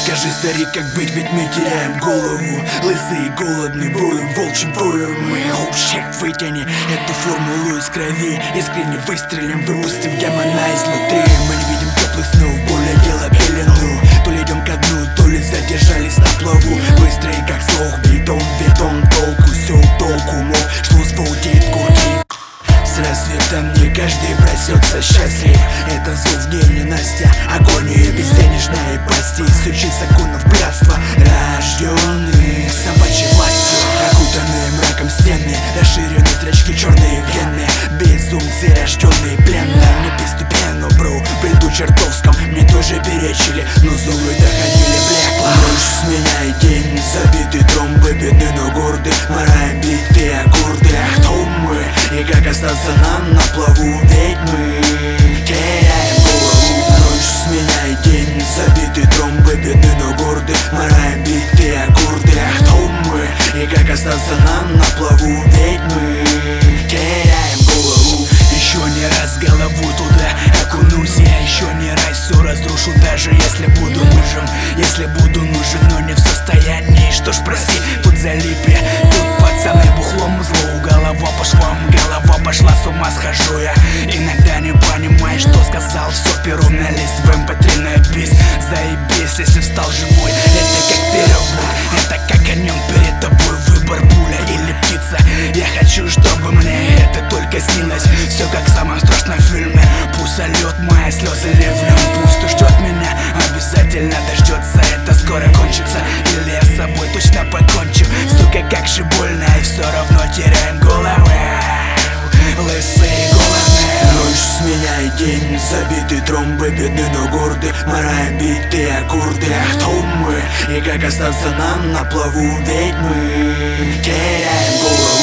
Скажи, старик, как быть, ведь мы теряем голову. Лысые, голодные, воем, волчьим воем мы. Щит, вытяни эту формулу из крови. Искренне выстрелим, выпустим гемона изнутри. Мы не видим теплых снов, более дело пелену. То ли идем ко дну, то ли задержались на плаву. Быстрый как слух, бетон, толку. Все толку, мол, что звучит курки. С рассветом не каждый проснется счастлив. Это зов ненастья, агония безденежной пасти. Сучий законов блядства, рожденный собачьей властью. Окутанные мраком стены, расширены зрачки, черные вены. Безумцы, рожденные пленные. Мне постепенно, бро, приду чертовском. Мне тоже перечили, но зубы доходили блекло. Ночь сменяет день, забитый тромбы, бедны, но горды. Мараем битые аккорды, а кто мы? И как остаться нам на плаву, ведь мы теряем голову. Ночь сменяет день, забитый тромбы, бедны, но горды. Мараем битые аккорды, а кто мы? И как остаться нам на плаву, ведь мы теряем голову. Еще не раз голову туда окунусь, я еще не раз все разрушу. Даже если буду нужен, если буду нужен, но не в состоянии. Что ж, прости, тут залип я, тут пацаны бухлом зло. Голова пошла, с ума схожу я. Иногда не понимаешь, что сказал. Все вперу на лист, в MP3 на бис. Заебись, если встал живой. Это как перебор, это как о нем перед тобой выбор, пуля или птица. Я хочу, чтобы мне это только снилось. Все как в самом страшном фильме. Пусть сольет мои слезы ливнем. Пусть ждет меня, обязательно дождется. Это скоро кончится, или я с собой точно покончу. Сука, как же больно, и все равно теряем головы. Лысые, голодные. Ночь сменяет день, забитый тромбы, бедны, но горды. Мараем битые аккорды, а кто мы? И как остаться нам на плаву, ведь мы теряем голову.